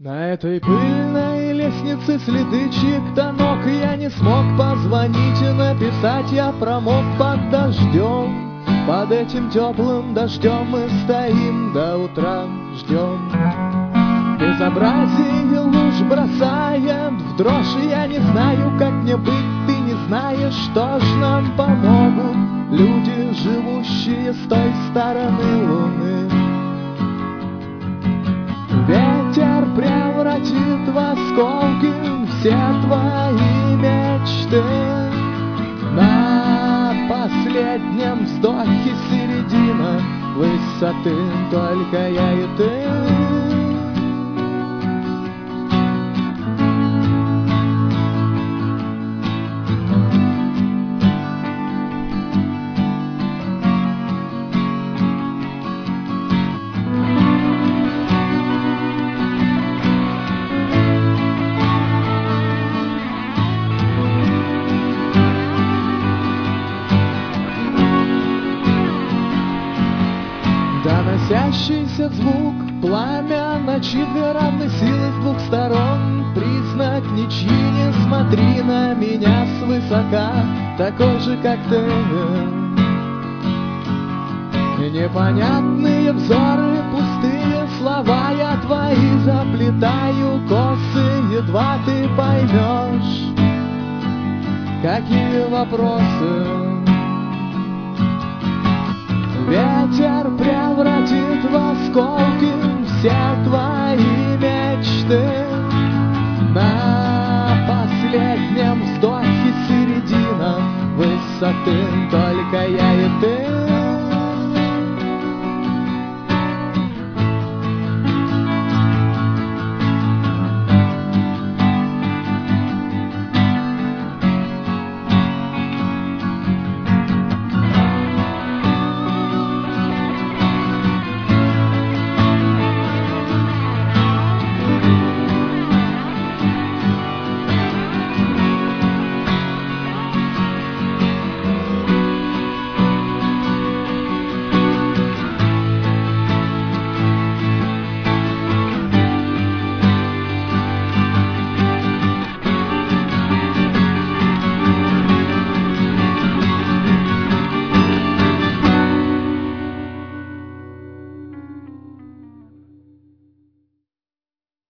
На этой пыльной лестнице следы чьих-то ног, и я не смог позвонить и написать, я промок под дождем. Под этим теплым дождем мы стоим до утра, ждем. Безобразие луж бросает в дрожь, и я не знаю, как мне быть, ты не знаешь, что ж нам помогут люди, живущие с той стороны луны. Ветер превратит в осколки все твои мечты. На последнем вздохе середина высоты, только я и ты. Доносящийся звук, пламя ночи, две равны силы с двух сторон. Признак ничьи, не смотри на меня свысока, такой же, как ты. Непонятные взоры, пустые слова, я твои заплетаю косы, едва ты поймешь, какие вопросы. Ветер превратит в осколки все твои мечты. На последнем вздохе середина высоты, только я и ты.